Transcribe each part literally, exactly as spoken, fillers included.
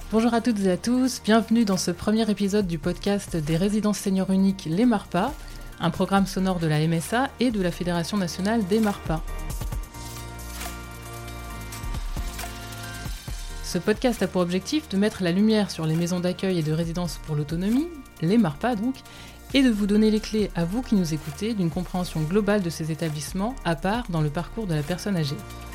Bonjour à toutes et à tous, bienvenue dans ce premier épisode du podcast des résidences seniors uniques Les Marpas, un programme sonore de la M S A et de la Fédération nationale des Marpas. Ce podcast a pour objectif de mettre la lumière sur les maisons d'accueil et de résidence pour l'autonomie, les Marpas donc, et de vous donner les clés à vous qui nous écoutez d'une compréhension globale de ces établissements à part dans le parcours de la personne âgée.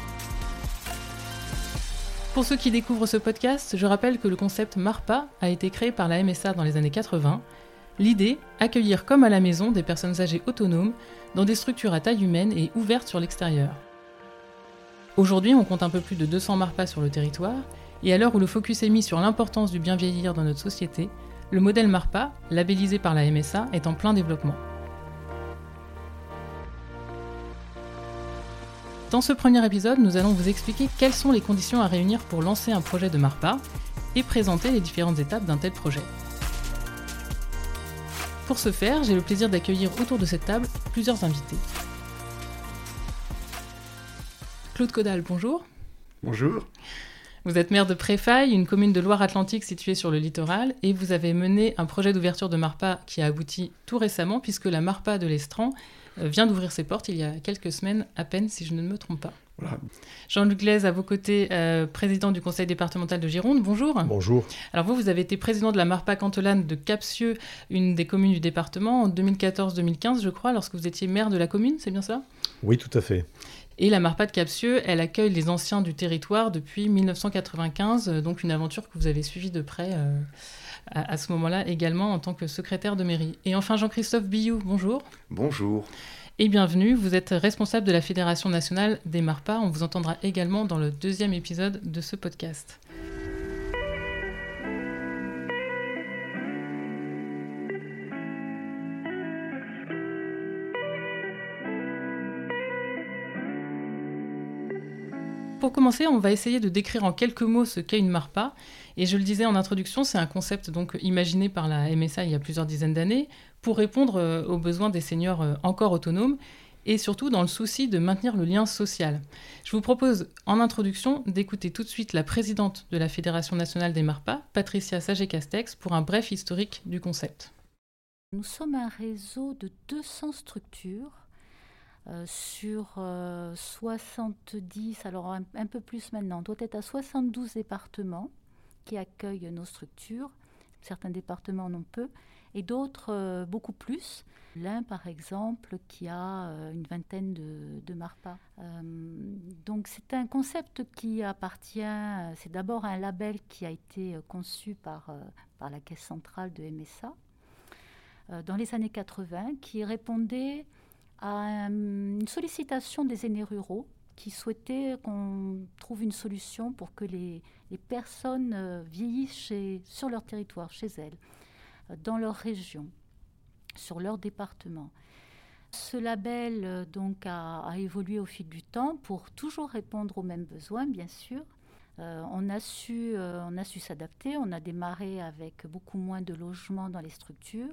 Pour ceux qui découvrent ce podcast, je rappelle que le concept Marpas a été créé par la M S A dans les années quatre-vingts. L'idée, accueillir comme à la maison des personnes âgées autonomes dans des structures à taille humaine et ouvertes sur l'extérieur. Aujourd'hui, on compte un peu plus de deux cents Marpas sur le territoire, et à l'heure où le focus est mis sur l'importance du bien vieillir dans notre société, le modèle Marpas, labellisé par la M S A, est en plein développement. Dans ce premier épisode, nous allons vous expliquer quelles sont les conditions à réunir pour lancer un projet de Marpas et présenter les différentes étapes d'un tel projet. Pour ce faire, j'ai le plaisir d'accueillir autour de cette table plusieurs invités. Claude Caudal, bonjour. Bonjour. Vous êtes maire de Préfailles, une commune de Loire-Atlantique située sur le littoral, et vous avez mené un projet d'ouverture de Marpas qui a abouti tout récemment, puisque la Marpas de l'Estran vient d'ouvrir ses portes il y a quelques semaines à peine, si je ne me trompe pas. Voilà. Jean-Luc Glaise, à vos côtés, euh, président du conseil départemental de Gironde, bonjour. Bonjour. Alors vous, vous avez été président de la Marpas cantelane de Capcieux, une des communes du département, en deux mille quatorze deux mille quinze, je crois, lorsque vous étiez maire de la commune, c'est bien ça ? Oui, tout à fait. Et la Marpas de Capcieux, elle accueille les anciens du territoire depuis dix-neuf cent quatre-vingt-quinze, donc une aventure que vous avez suivie de près euh, à, à ce moment-là également en tant que secrétaire de mairie. Et enfin Jean-Christophe Billou, bonjour. Bonjour. Et bienvenue, vous êtes responsable de la Fédération nationale des Marpas, on vous entendra également dans le deuxième épisode de ce podcast. Pour commencer, on va essayer de décrire en quelques mots ce qu'est une Marpas. Et je le disais en introduction, c'est un concept donc imaginé par la M S A il y a plusieurs dizaines d'années pour répondre aux besoins des seniors encore autonomes et surtout dans le souci de maintenir le lien social. Je vous propose en introduction d'écouter tout de suite la présidente de la Fédération nationale des Marpas, Patricia Sager-Castex, pour un bref historique du concept. Nous sommes un réseau de deux cents structures Euh, sur euh, soixante-dix, alors un, un peu plus maintenant, on doit être à soixante-douze départements qui accueillent nos structures. Certains départements en ont peu et d'autres euh, beaucoup plus. L'un, par exemple, qui a euh, une vingtaine de, de Marpas. Euh, donc c'est un concept qui appartient, c'est d'abord un label qui a été conçu par, euh, par la Caisse centrale de M S A euh, dans les années quatre-vingts, qui répondait à une sollicitation des aînés ruraux qui souhaitaient qu'on trouve une solution pour que les, les personnes vieillissent chez, sur leur territoire, chez elles, dans leur région, sur leur département. Ce label donc, a, a évolué au fil du temps pour toujours répondre aux mêmes besoins, bien sûr. Euh, on a su, euh, on a su s'adapter, on a démarré avec beaucoup moins de logements dans les structures.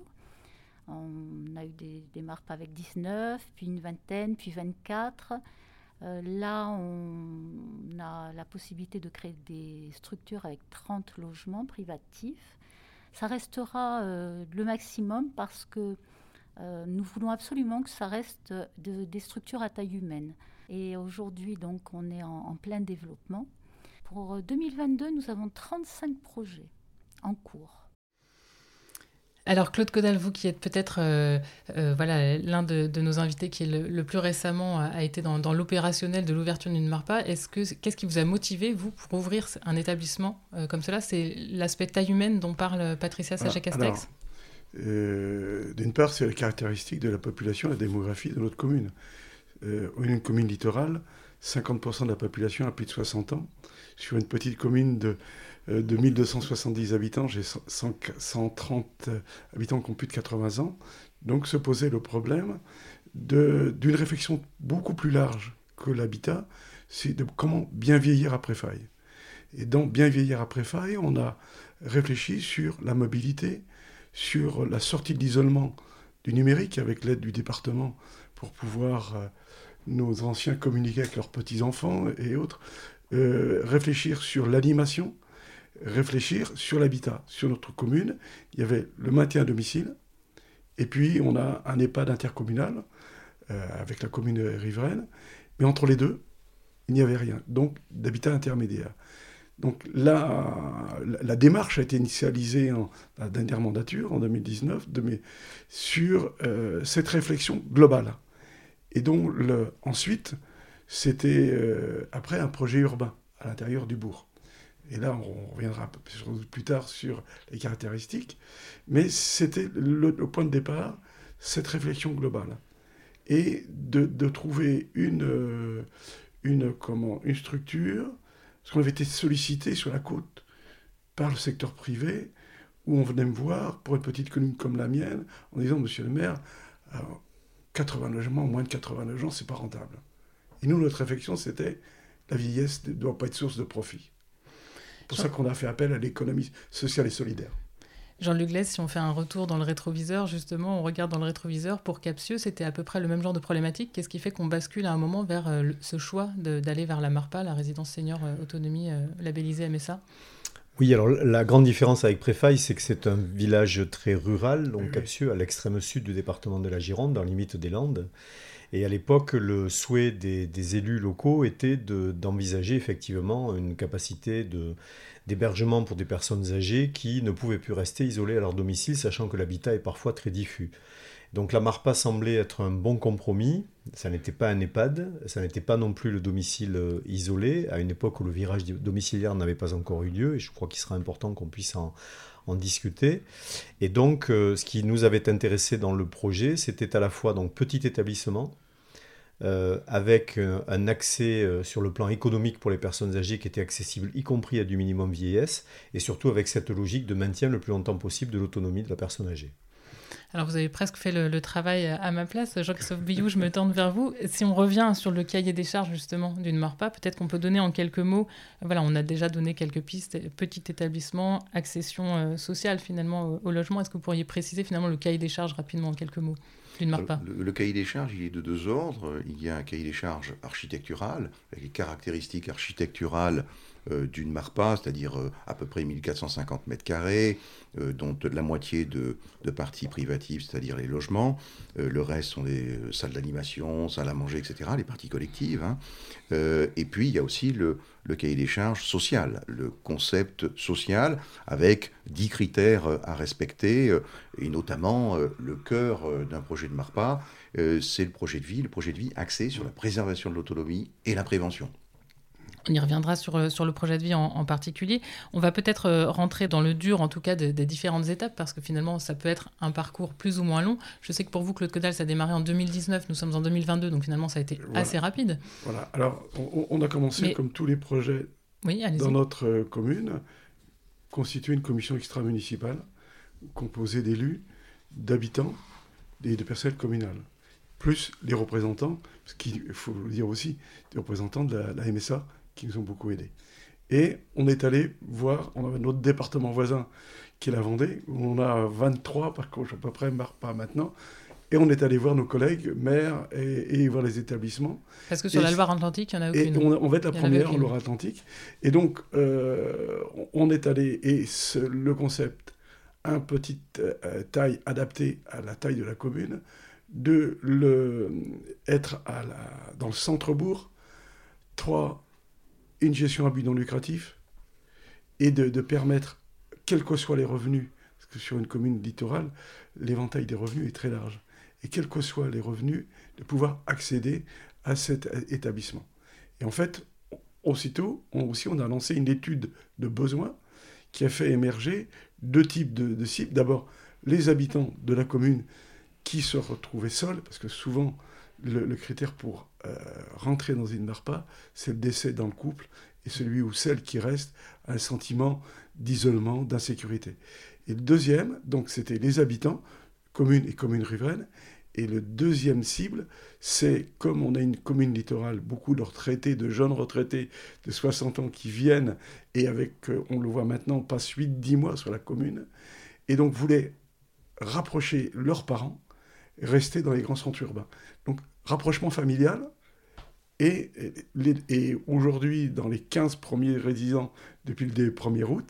On a eu des, des Marpas avec dix-neuf, puis une vingtaine, puis vingt-quatre. Euh, là, on a la possibilité de créer des structures avec trente logements privatifs. Ça restera euh, le maximum parce que euh, nous voulons absolument que ça reste de, des structures à taille humaine. Et aujourd'hui, donc, on est en, en plein développement. Pour deux mille vingt-deux, nous avons trente-cinq projets en cours. Alors Claude Caudal, vous qui êtes peut-être euh, euh, voilà, l'un de, de nos invités qui est le, le plus récemment a, a été dans, dans l'opérationnel de l'ouverture d'une Marpas, est-ce que, qu'est-ce qui vous a motivé, vous, pour ouvrir un établissement euh, comme cela ? C'est l'aspect taille humaine dont parle Patricia Sager-Castex ? euh, D'une part, c'est la caractéristique de la population, la démographie de notre commune. Euh, une commune littorale, cinquante pour cent de la population a plus de soixante ans. Sur une petite commune de... de mille deux cent soixante-dix habitants, j'ai cent trente habitants qui ont plus de quatre-vingts ans. Donc se posait le problème de, d'une réflexion beaucoup plus large que l'habitat, c'est de comment bien vieillir à Préfailles. Et dans bien vieillir à Préfailles, on a réfléchi sur la mobilité, sur la sortie de l'isolement du numérique avec l'aide du département pour pouvoir euh, nos anciens communiquer avec leurs petits-enfants et autres, euh, réfléchir sur l'animation, réfléchir sur l'habitat. Sur notre commune, il y avait le maintien à domicile, et puis on a un EHPAD intercommunal euh, avec la commune riveraine, mais entre les deux, il n'y avait rien, donc d'habitat intermédiaire. Donc là, la, la démarche a été initialisée en la dernière mandature, en deux mille dix-neuf, de mes, sur euh, cette réflexion globale. Et donc le, ensuite, c'était euh, après un projet urbain à l'intérieur du bourg. Et là, on reviendra plus tard sur les caractéristiques, mais c'était le, le point de départ, cette réflexion globale. Et de, de trouver une, une, comment, une structure, parce qu'on avait été sollicité sur la côte par le secteur privé, où on venait me voir, pour une petite commune comme la mienne, en disant, monsieur le maire, quatre-vingts logements, moins de quatre-vingts logements, c'est pas rentable. Et nous, notre réflexion, c'était, la vieillesse ne doit pas être source de profit. C'est pour Jean... ça qu'on a fait appel à l'économie sociale et solidaire. Jean-Luc Glès, si on fait un retour dans le rétroviseur, justement, on regarde dans le rétroviseur, pour Captieux, c'était à peu près le même genre de problématique. Qu'est-ce qui fait qu'on bascule à un moment vers euh, le, ce choix de, d'aller vers la MARPA, la résidence senior euh, autonomie euh, labellisée M S A ? Oui, alors la grande différence avec Préfaille, c'est que c'est un village très rural, donc oui. Captieux, à l'extrême sud du département de la Gironde, dans la limite des Landes. Et à l'époque, le souhait des, des élus locaux était de, d'envisager effectivement une capacité de, d'hébergement pour des personnes âgées qui ne pouvaient plus rester isolées à leur domicile, sachant que l'habitat est parfois très diffus. Donc la MARPA semblait être un bon compromis. Ça n'était pas un EHPAD, ça n'était pas non plus le domicile isolé, à une époque où le virage domiciliaire n'avait pas encore eu lieu, et je crois qu'il sera important qu'on puisse en, en discuter. Et donc, euh, ce qui nous avait intéressé dans le projet, c'était à la fois donc petit établissement, euh, avec euh, un accès euh, sur le plan économique pour les personnes âgées qui était accessible, y compris à du minimum vieillesse, et surtout avec cette logique de maintien le plus longtemps possible de l'autonomie de la personne âgée. Alors, vous avez presque fait le, le travail à ma place. Jean-Christophe Billoux, je me tourne vers vous. Si on revient sur le cahier des charges, justement, d'une MARPA, peut-être qu'on peut donner en quelques mots... Voilà, on a déjà donné quelques pistes. Petit établissement, accession euh, sociale, finalement, au, au logement. Est-ce que vous pourriez préciser, finalement, le cahier des charges, rapidement, en quelques mots, d'une MARPA ? le, le cahier des charges, il est de deux ordres. Il y a un cahier des charges architectural, avec les caractéristiques architecturales Euh, d'une MARPA, c'est-à-dire euh, à peu près mille quatre cent cinquante mètres carrés, euh, dont la moitié de, de parties privatives, c'est-à-dire les logements. Euh, le reste sont des euh, salles d'animation, salles à manger, et cetera, les parties collectives. Hein. Euh, et puis, il y a aussi le, le cahier des charges social, le concept social, avec dix critères à respecter, euh, et notamment euh, le cœur euh, d'un projet de MARPA, euh, c'est le projet de vie, le projet de vie axé sur la préservation de l'autonomie et la prévention. On y reviendra sur, sur le projet de vie en, en particulier. On va peut-être euh, rentrer dans le dur, en tout cas, de, des différentes étapes, parce que finalement, ça peut être un parcours plus ou moins long. Je sais que pour vous, Claude Caudal, ça a démarré en deux mille dix-neuf, nous sommes en deux mille vingt-deux, donc finalement, ça a été voilà. assez rapide. Voilà, alors on, on a commencé, Mais... comme tous les projets oui, dans notre euh, commune, constituer une commission extra-municipale composée d'élus, d'habitants et de personnel communal, plus les représentants, parce qu'il faut le dire aussi, des représentants de la, la M S A, qui nous ont beaucoup aidés. Et on est allé voir, on a notre département voisin qui est la Vendée, où on a vingt-trois, par contre, à peu près, MARPA maintenant, et on est allé voir nos collègues maires et, et voir les établissements. Parce que sur et, la Loire-Atlantique, il n'y en a aucune. Et on, on va être la première en Loire-Atlantique. Et donc, euh, on est allé, et ce, le concept, un petite euh, taille adaptée à la taille de la commune, de le, être à la, dans le centre-bourg, trois, une gestion à but non lucratif, et de, de permettre, quels que soient les revenus, parce que sur une commune littorale, l'éventail des revenus est très large, et quels que soient les revenus, de pouvoir accéder à cet établissement. Et en fait, aussitôt, on, aussi, on a lancé une étude de besoins qui a fait émerger deux types de, de cibles. D'abord, les habitants de la commune qui se retrouvaient seuls, parce que souvent, le, le critère pour euh, rentrer dans une MARPA, c'est le décès dans le couple, et celui ou celle qui reste a un sentiment d'isolement, d'insécurité. Et le deuxième, donc c'était les habitants, communes et communes riveraines, et le deuxième cible, c'est comme on a une commune littorale, beaucoup de retraités, de jeunes retraités de soixante ans qui viennent, et avec, on le voit maintenant, passent huit à dix mois sur la commune, et donc voulaient rapprocher leurs parents, rester dans les grands centres urbains. Donc, rapprochement familial, et, et, et aujourd'hui, dans les quinze premiers résidents depuis le premier août,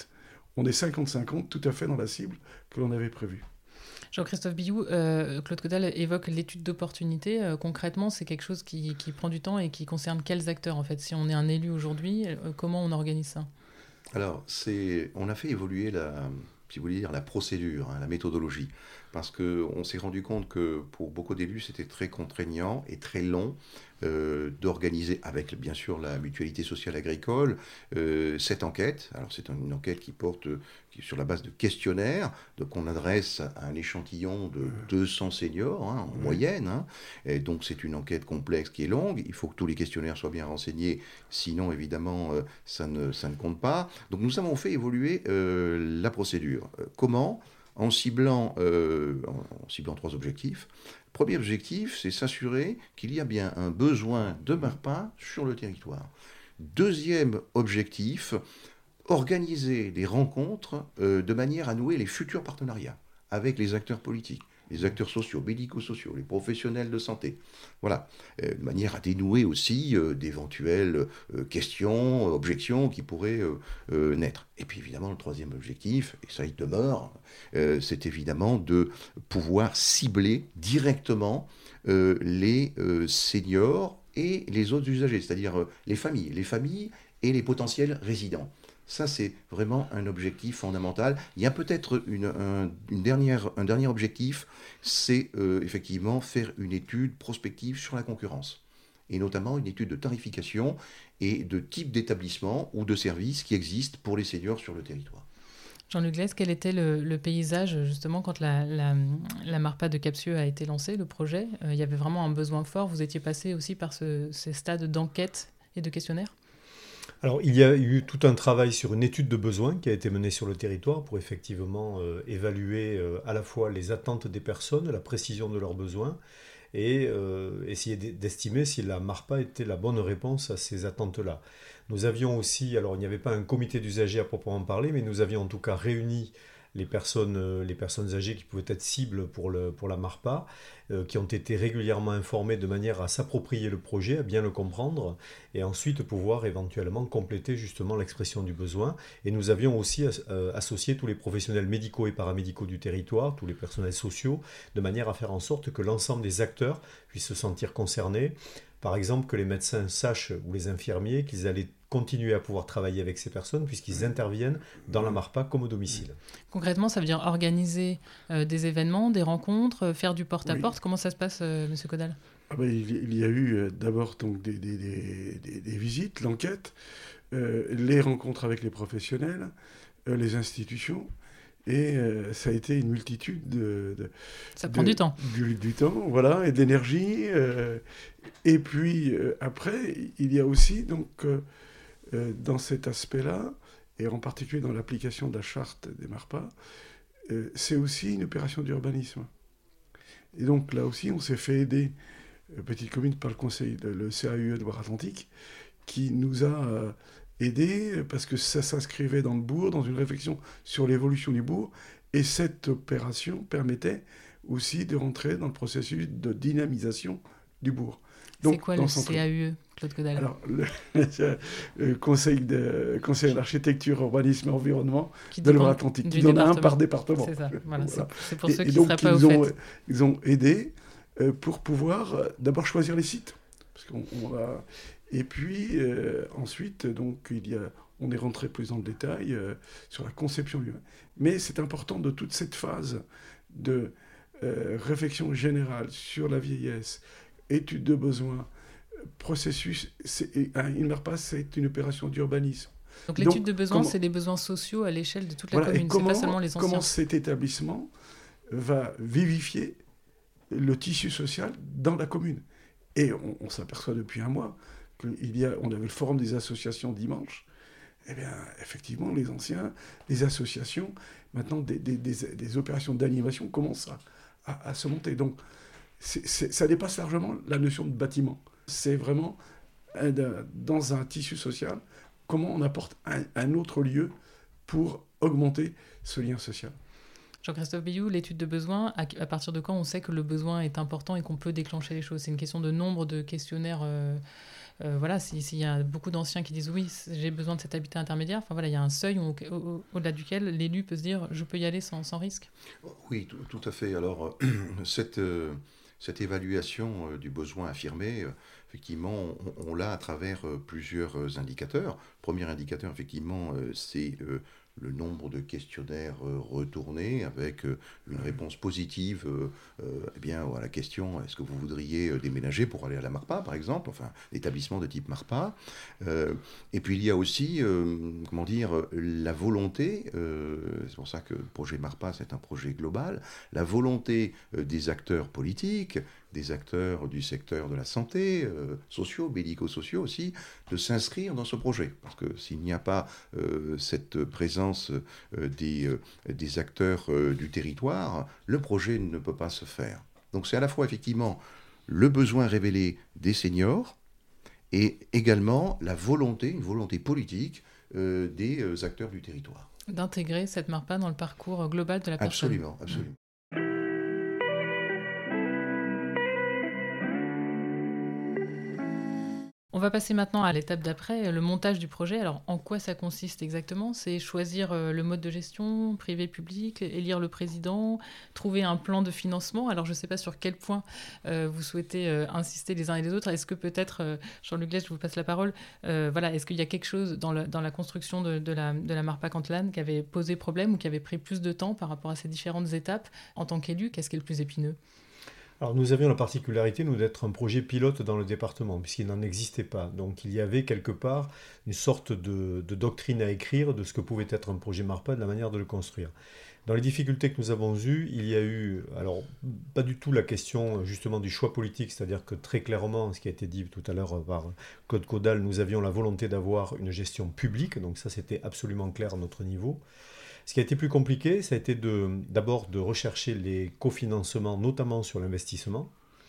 on est cinquante cinquante tout à fait dans la cible que l'on avait prévue. Jean-Christophe Billoux, euh, Claude Caudal évoque l'étude d'opportunité. Euh, concrètement, c'est quelque chose qui, qui prend du temps et qui concerne quels acteurs en fait? Si on est un élu aujourd'hui, euh, comment on organise ça? Alors, c'est, on a fait évoluer la, si vous voulez dire, la procédure, hein, la méthodologie, parce qu'on s'est rendu compte que pour beaucoup d'élus, c'était très contraignant et très long euh, d'organiser, avec bien sûr la mutualité sociale agricole, euh, cette enquête. Alors c'est une enquête qui porte qui est sur la base de questionnaires, donc on adresse à un échantillon de deux cents seniors, hein, en moyenne, hein, et donc c'est une enquête complexe qui est longue, il faut que tous les questionnaires soient bien renseignés, sinon évidemment euh, ça, ne, ça ne compte pas. Donc nous avons fait évoluer euh, la procédure. Euh, comment ? En ciblant, euh, en ciblant trois objectifs. Premier objectif, c'est s'assurer qu'il y a bien un besoin de MARPA sur le territoire. Deuxième objectif, organiser des rencontres euh, de manière à nouer les futurs partenariats avec les acteurs politiques, les acteurs sociaux, médico-sociaux, les professionnels de santé. Voilà, euh, de manière à dénouer aussi euh, d'éventuelles euh, questions, euh, objections qui pourraient euh, euh, naître. Et puis évidemment, le troisième objectif, et ça il demeure, euh, c'est évidemment de pouvoir cibler directement euh, les euh, seniors et les autres usagers, c'est-à-dire euh, les familles, les familles et les potentiels résidents. Ça, c'est vraiment un objectif fondamental. Il y a peut-être une, un, une dernière, un dernier objectif, c'est euh, effectivement faire une étude prospective sur la concurrence, et notamment une étude de tarification et de type d'établissement ou de services qui existent pour les seniors sur le territoire. Jean-Luc Glès, quel était le, le paysage justement quand la, la, la MARPA de Captieux a été lancée, le projet? euh, Il y avait vraiment un besoin fort. Vous étiez passé aussi par ce, ces stades d'enquête et de questionnaire? Alors, il y a eu tout un travail sur une étude de besoins qui a été menée sur le territoire pour effectivement euh, évaluer euh, à la fois les attentes des personnes, la précision de leurs besoins et euh, essayer d'estimer si la MARPA était la bonne réponse à ces attentes-là. Nous avions aussi, alors il n'y avait pas un comité d'usagers à proprement parler, mais nous avions en tout cas réuni les personnes, les personnes âgées qui pouvaient être cibles pour, le, pour la MARPA, euh, qui ont été régulièrement informées de manière à s'approprier le projet, à bien le comprendre, et ensuite pouvoir éventuellement compléter justement l'expression du besoin. Et nous avions aussi euh, associé tous les professionnels médicaux et paramédicaux du territoire, tous les personnels sociaux, de manière à faire en sorte que l'ensemble des acteurs puissent se sentir concernés. Par exemple, que les médecins sachent, ou les infirmiers, qu'ils allaient continuer à pouvoir travailler avec ces personnes puisqu'ils interviennent dans la MARPA comme au domicile. Concrètement, ça veut dire organiser euh, des événements, des rencontres, euh, faire du porte-à-porte. Oui. Comment ça se passe, euh, M. Caudal? ah ben, il, il y a eu euh, d'abord donc, des, des, des, des, des visites, l'enquête, euh, les rencontres avec les professionnels, euh, les institutions. Et euh, ça a été une multitude de... de ça de, prend du temps. Du, du temps, voilà, et de l'énergie. Euh, et puis, euh, après, il y a aussi, donc, euh, euh, dans cet aspect-là, et en particulier dans l'application de la charte des MARPA, euh, c'est aussi une opération d'urbanisme. Et donc, là aussi, on s'est fait aider, euh, petite commune, par le conseil, de, le C A U E de Loire-Atlantique, qui nous a... Euh, aider parce que ça s'inscrivait dans le bourg, dans une réflexion sur l'évolution du bourg, et cette opération permettait aussi de rentrer dans le processus de dynamisation du bourg. Donc, c'est quoi le C A U E, Claude Caudal? Alors, le, le conseil, de, conseil d'architecture, urbanisme et environnement qui de Loire-Atlantique, qui donne un par département. C'est ça, voilà, voilà. C'est, c'est pour et, ceux et qui donc, ne seraient pas ils au ont, fait. Ils ont aidé euh, pour pouvoir euh, d'abord choisir les sites. Parce qu'on, on a... Et puis, euh, ensuite, donc, il y a, on est rentré plus dans le détail euh, sur la conception humaine. Mais c'est important de toute cette phase de euh, réflexion générale sur la vieillesse, étude de besoins, processus. C'est, une MARPA, c'est une opération d'urbanisme. Donc l'étude donc, de besoins, comment, c'est les besoins sociaux à l'échelle de toute la voilà, commune, comment, c'est pas seulement les anciens. Comment cet établissement va vivifier le tissu social dans la commune. Et on, on s'aperçoit depuis un mois qu'il y a, on avait le forum des associations dimanche. Eh bien, effectivement, les anciens, les associations, maintenant, des, des, des, des opérations d'animation commencent à, à, à se monter. Donc, c'est, c'est, ça dépasse largement la notion de bâtiment. C'est vraiment, un, dans un tissu social, comment on apporte un, un autre lieu pour augmenter ce lien social. Jean-Christophe Billoux, l'étude de besoins, à, à partir de quand on sait que le besoin est important et qu'on peut déclencher les choses? C'est une question de nombre de questionnaires euh, euh, voilà, s'il si y a beaucoup d'anciens qui disent oui, j'ai besoin de cet habitat intermédiaire, enfin voilà, il y a un seuil au, au, au-delà duquel l'élu peut se dire je peux y aller sans, sans risque. Oui, tout, tout à fait. Alors, euh, cette, euh, cette évaluation euh, du besoin affirmé, euh, effectivement, on, on l'a à travers euh, plusieurs euh, indicateurs. Le premier indicateur, effectivement, euh, c'est euh, le nombre de questionnaires euh, retournés avec euh, une réponse positive euh, euh, eh bien, à la question est-ce que vous voudriez euh, déménager pour aller à la MARPA, par exemple, enfin, l'établissement de type MARPA. Euh, et puis il y a aussi, euh, comment dire, la volonté, euh, c'est pour ça que le projet MARPA, c'est un projet global, la volonté euh, des acteurs politiques, des acteurs du secteur de la santé, euh, sociaux, médico-sociaux aussi, de s'inscrire dans ce projet. Parce que s'il n'y a pas euh, cette présence euh, des, euh, des acteurs euh, du territoire, le projet ne peut pas se faire. Donc c'est à la fois effectivement le besoin révélé des seniors et également la volonté, une volonté politique euh, des euh, acteurs du territoire. D'intégrer cette MARPA dans le parcours global de la personne. Absolument, absolument. On va passer maintenant à l'étape d'après, le montage du projet. Alors, en quoi ça consiste exactement ? C'est choisir le mode de gestion, privé-public, élire le président, trouver un plan de financement. Alors, je ne sais pas sur quel point euh, vous souhaitez euh, insister les uns et les autres. Est-ce que peut-être, euh, Jean-Luc Glès, je vous passe la parole, euh, voilà, est-ce qu'il y a quelque chose dans, le, dans la construction de, de, la, de la MARPA Cantelane qui avait posé problème ou qui avait pris plus de temps par rapport à ces différentes étapes ? En tant qu'élu, qu'est-ce qui est le plus épineux ? Alors nous avions la particularité, nous, d'être un projet pilote dans le département, puisqu'il n'en existait pas. Donc il y avait quelque part une sorte de, de doctrine à écrire de ce que pouvait être un projet MARPA, de la manière de le construire. Dans les difficultés que nous avons eues, il y a eu, alors pas du tout la question justement du choix politique, c'est-à-dire que très clairement, ce qui a été dit tout à l'heure par Claude Caudal, nous avions la volonté d'avoir une gestion publique, donc ça c'était absolument clair à notre niveau. Ce qui a été plus compliqué, ça a été de, d'abord de rechercher les cofinancements, notamment sur l'investissement,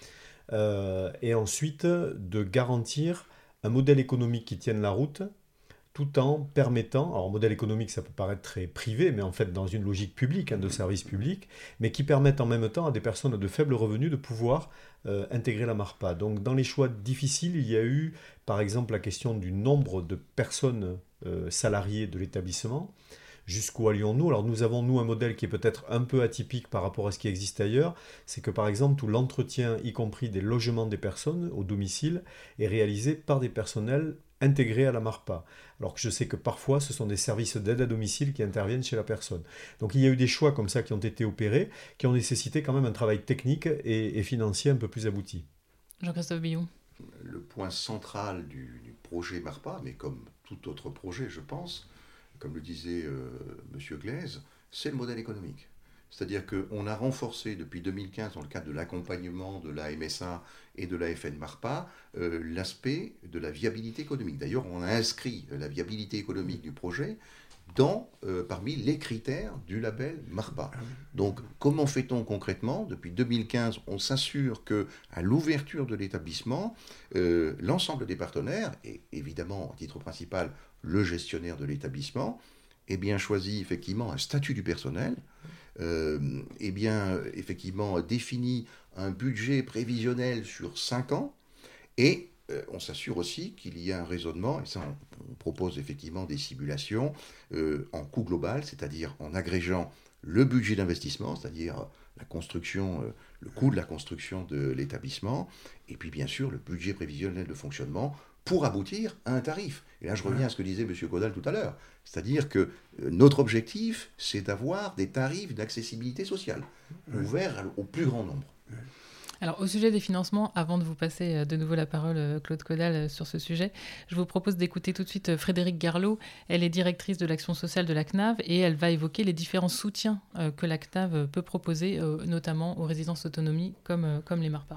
euh, et ensuite de garantir un modèle économique qui tienne la route, tout en permettant, alors modèle économique ça peut paraître très privé, mais en fait dans une logique publique, hein, de service public, mais qui permettent en même temps à des personnes de faible revenu de pouvoir euh, intégrer la MARPA. Donc dans les choix difficiles, il y a eu par exemple la question du nombre de personnes euh, salariées de l'établissement. Jusqu'où allions-nous ? Alors nous avons, nous, un modèle qui est peut-être un peu atypique par rapport à ce qui existe ailleurs, c'est que par exemple tout l'entretien, y compris des logements des personnes au domicile, est réalisé par des personnels intégrés à la MARPA. Alors que je sais que parfois ce sont des services d'aide à domicile qui interviennent chez la personne. Donc il y a eu des choix comme ça qui ont été opérés, qui ont nécessité quand même un travail technique et, et financier un peu plus abouti. Jean-Christophe Billon. Le point central du, du projet MARPA, mais comme tout autre projet, je pense, comme le disait euh, M. Glaise, c'est le modèle économique. C'est-à-dire qu'on a renforcé depuis deux mille quinze, dans le cadre de l'accompagnement de la M S A et de l'A F N MARPA, euh, l'aspect de la viabilité économique. D'ailleurs, on a inscrit la viabilité économique du projet dans, euh, parmi les critères du label MARPA. Donc, comment fait-on concrètement ? Depuis deux mille quinze, on s'assure qu'à l'ouverture de l'établissement, euh, l'ensemble des partenaires, et évidemment, à titre principal, le gestionnaire de l'établissement, eh bien, choisit effectivement un statut du personnel, euh, eh bien, effectivement, définit un budget prévisionnel sur cinq ans, et euh, on s'assure aussi qu'il y a un raisonnement, et ça, on, on propose effectivement des simulations euh, en coût global, c'est-à-dire en agrégeant le budget d'investissement, c'est-à-dire la construction, euh, le coût de la construction de l'établissement, et puis bien sûr le budget prévisionnel de fonctionnement, pour aboutir à un tarif. Et là, je reviens à ce que disait M. Caudal tout à l'heure. C'est-à-dire que euh, notre objectif, c'est d'avoir des tarifs d'accessibilité sociale, ouverts au plus grand nombre. Alors, au sujet des financements, avant de vous passer de nouveau la parole, Claude Caudal, sur ce sujet, je vous propose d'écouter tout de suite Frédérique Garlot. Elle est directrice de l'action sociale de la C N A V et elle va évoquer les différents soutiens euh, que la C N A V peut proposer, euh, notamment aux résidences autonomie comme, euh, comme les MARPA.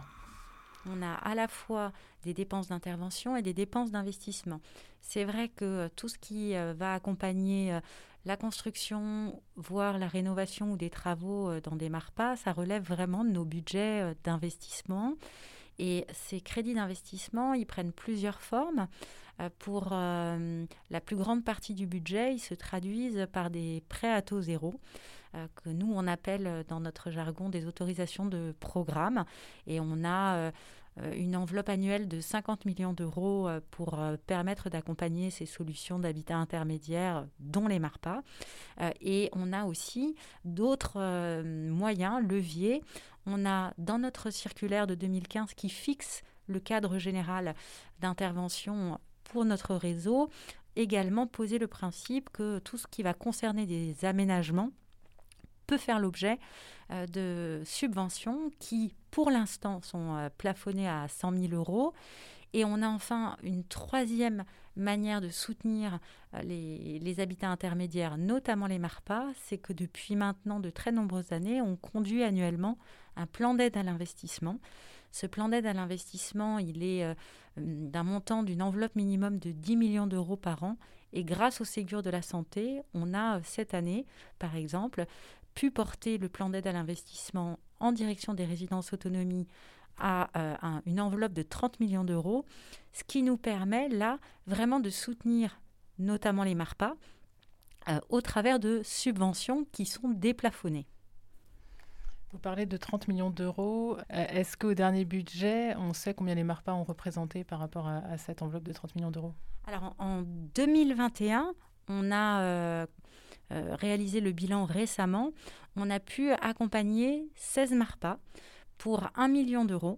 On a à la fois des dépenses d'intervention et des dépenses d'investissement. C'est vrai que tout ce qui va accompagner la construction, voire la rénovation ou des travaux dans des MARPA, ça relève vraiment de nos budgets d'investissement. Et ces crédits d'investissement, ils prennent plusieurs formes. Pour euh, la plus grande partie du budget, ils se traduisent par des prêts à taux zéro, euh, que nous, on appelle dans notre jargon des autorisations de programme. Et on a euh, euh, une enveloppe annuelle de cinquante millions d'euros euh, pour euh, permettre d'accompagner ces solutions d'habitat intermédiaire, dont les MARPA. Euh, et on a aussi d'autres euh, moyens, leviers. On a dans notre circulaire de deux mille quinze qui fixe le cadre général d'intervention pour notre réseau, également poser le principe que tout ce qui va concerner des aménagements peut faire l'objet euh, de subventions qui, pour l'instant, sont euh, plafonnées à cent mille euros. Et on a enfin une troisième manière de soutenir euh, les, les habitats intermédiaires, notamment les MARPA, c'est que depuis maintenant de très nombreuses années, on conduit annuellement un plan d'aide à l'investissement. Ce plan d'aide à l'investissement, il est euh, d'un montant d'une enveloppe minimum de dix millions d'euros par an. Et grâce au Ségur de la santé, on a euh, cette année, par exemple, pu porter le plan d'aide à l'investissement en direction des résidences autonomie à euh, un, une enveloppe de trente millions d'euros, ce qui nous permet là vraiment de soutenir notamment les MARPA euh, au travers de subventions qui sont déplafonnées. Vous parlez de trente millions d'euros. Est-ce qu'au dernier budget, on sait combien les MARPA ont représenté par rapport à, à cette enveloppe de trente millions d'euros ? Alors, en, en deux mille vingt et un, on a euh, euh, réalisé le bilan récemment. On a pu accompagner seize MARPA pour un million d'euros.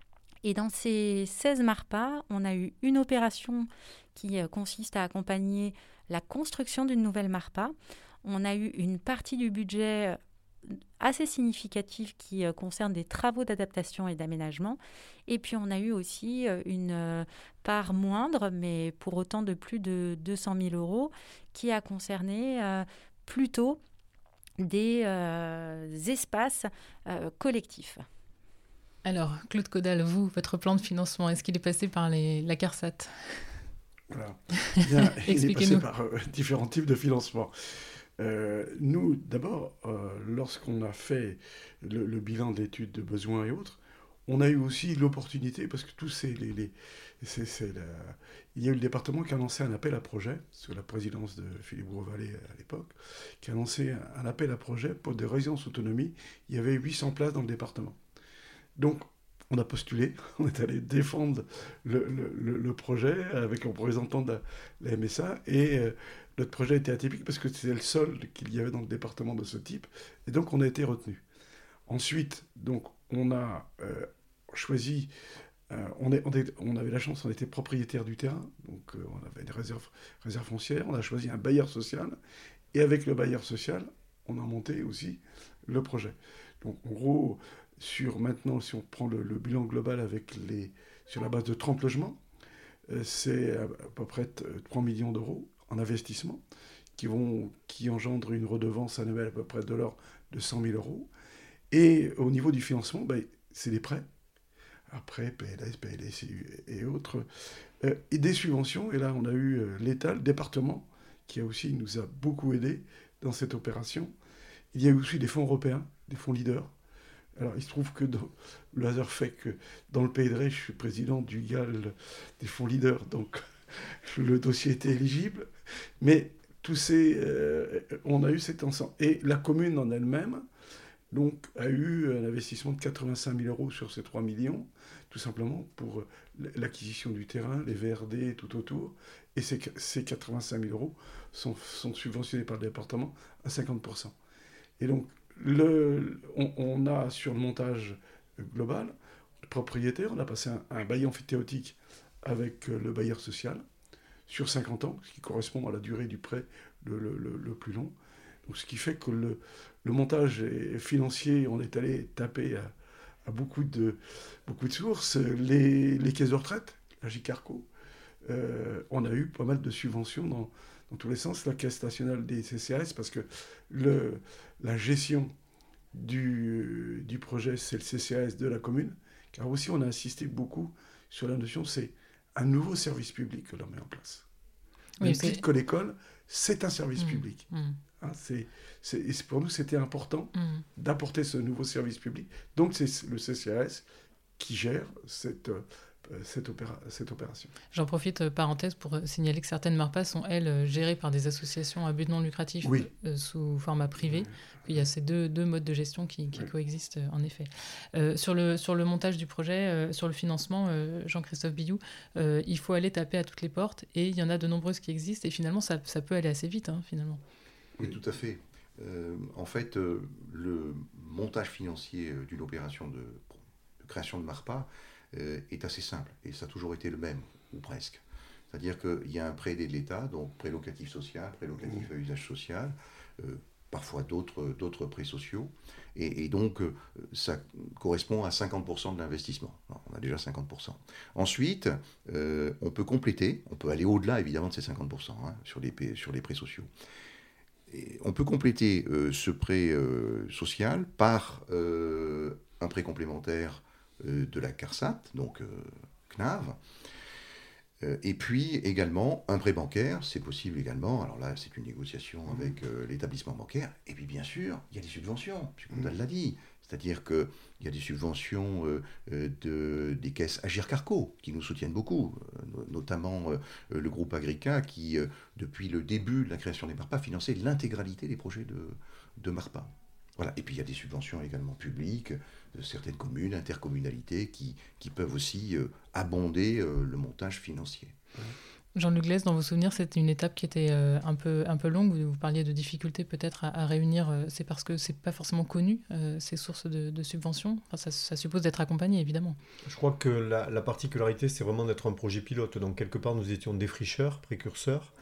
Et dans ces seize MARPA, on a eu une opération qui euh, consiste à accompagner la construction d'une nouvelle MARPA. On a eu une partie du budget assez significatif qui euh, concerne des travaux d'adaptation et d'aménagement. Et puis on a eu aussi euh, une euh, part moindre, mais pour autant de plus de deux cent mille euros, qui a concerné euh, plutôt des euh, espaces euh, collectifs. Alors, Claude Caudal, vous, votre plan de financement, est-ce qu'il est passé par les, la CARSAT ? Voilà. Bien, il est passé par euh, différents types de financement. Euh, nous, d'abord, euh, lorsqu'on a fait le, le bilan de l'étude de besoins et autres, on a eu aussi l'opportunité, parce que tous ces... Les, les, c'est, c'est la... Il y a eu le département qui a lancé un appel à projet, sous la présidence de Philippe Grosvalet à l'époque, qui a lancé un appel à projet pour des résidences autonomie. Il y avait huit cents places dans le département. Donc, on a postulé, on est allé défendre le, le, le projet avec un représentant de la, la M S A, et euh, notre projet était atypique parce que c'était le seul qu'il y avait dans le département de ce type, et donc on a été retenu. Ensuite, donc, on a euh, choisi, euh, on, est, on, est, on avait la chance, on était propriétaire du terrain, donc euh, on avait des réserves, réserves foncières, on a choisi un bailleur social, et avec le bailleur social, on a monté aussi le projet. Donc en gros, sur maintenant, si on prend le, le bilan global avec les, sur la base de trente logements, euh, c'est à, à peu près trois millions d'euros en investissement qui, vont, qui engendrent une redevance annuelle à peu près de l'ordre de cent mille euros. Et au niveau du financement, ben, c'est des prêts. Après, P L S, P L S et autres. Euh, et des subventions. Et là, on a eu euh, l'État, le département, qui a aussi nous a beaucoup aidés dans cette opération. Il y a eu aussi des fonds européens, des fonds leaders. Alors, il se trouve que dans, le hasard fait que dans le Pays de Retz, je suis président du G A L des fonds leaders, donc le dossier était éligible. Mais tous ces, euh, on a eu cet ensemble. Et la commune en elle-même donc, a eu un investissement de quatre-vingt-cinq mille euros sur ces trois millions, tout simplement pour l'acquisition du terrain, les V R D tout autour. Et ces, ces quatre-vingt-cinq mille euros sont, sont subventionnés par le département à cinquante pour cent. Et donc, le, on, on a sur le montage global, le propriétaire, on a passé un, un bail amphithéotique avec le bailleur social sur cinquante ans, ce qui correspond à la durée du prêt le, le, le, le plus long. Donc, ce qui fait que le, le montage financier, on est allé taper à, à beaucoup, de, beaucoup de sources. Les, les caisses de retraite, la J-Carco, euh, on a eu pas mal de subventions dans, dans tous les sens. La Caisse nationale des C C A S, parce que le, la gestion du, du projet, c'est le C C A S de la commune. Car aussi, on a insisté beaucoup sur la notion, c'est un nouveau service public que l'on met en place. Oui, Même c'est... titre que l'école, c'est un service mmh, public. Mmh. Hein, c'est, c'est, et pour nous, c'était important mmh. d'apporter ce nouveau service public. Donc, c'est le C C A S qui gère cette, cette, opéra- cette opération. J'en profite, euh, parenthèse, pour euh, signaler que certaines MARPA sont, elles, euh, gérées par des associations à but non lucratif Oui. euh, sous format privé. Il y a ces deux, deux modes de gestion qui, qui Oui. coexistent, euh, en effet. Euh, sur, le, sur le montage du projet, euh, sur le financement, euh, Jean-Christophe Billoux, euh, il faut aller taper à toutes les portes et il y en a de nombreuses qui existent et finalement, ça, ça peut aller assez vite, hein, finalement. Oui, tout à fait. Euh, en fait, euh, le montage financier euh, d'une opération de, de création de MARPA euh, est assez simple et ça a toujours été le même, ou presque. C'est-à-dire qu'il y a un prêt aidé de l'État, donc prêt locatif social, prêt locatif à usage social, euh, parfois d'autres, d'autres prêts sociaux, et, et donc euh, ça correspond à cinquante pour cent de l'investissement. Alors, on a déjà cinquante pour cent. Ensuite, euh, on peut compléter, on peut aller au-delà évidemment de ces cinquante pour cent hein, sur, les, sur les prêts sociaux. Et on peut compléter euh, ce prêt euh, social par euh, un prêt complémentaire euh, de la CARSAT, donc euh, C N A V, euh, et puis également un prêt bancaire, c'est possible également, alors là c'est une négociation avec euh, l'établissement bancaire, et puis bien sûr il y a des subventions, M. Condal l'a dit, c'est-à-dire qu'il y a des subventions euh, de, des caisses Agir Carco qui nous soutiennent beaucoup, euh, notamment euh, le groupe Agrica qui, euh, depuis le début de la création des MARPA, finançait l'intégralité des projets de, de MARPA. Voilà. Et puis il y a des subventions également publiques de certaines communes, intercommunalités qui, qui peuvent aussi euh, abonder euh, le montage financier. Jean-Luc Glès, dans vos souvenirs, c'était une étape qui était euh, un, peu, un peu longue. Vous, vous parliez de difficultés peut-être à, à réunir. Euh, c'est parce que c'est pas forcément connu, euh, ces sources de, de subventions. Enfin, ça, ça suppose d'être accompagné, évidemment. Je crois que la, la particularité, c'est vraiment d'être un projet pilote. Donc, quelque part, nous étions défricheurs, précurseurs.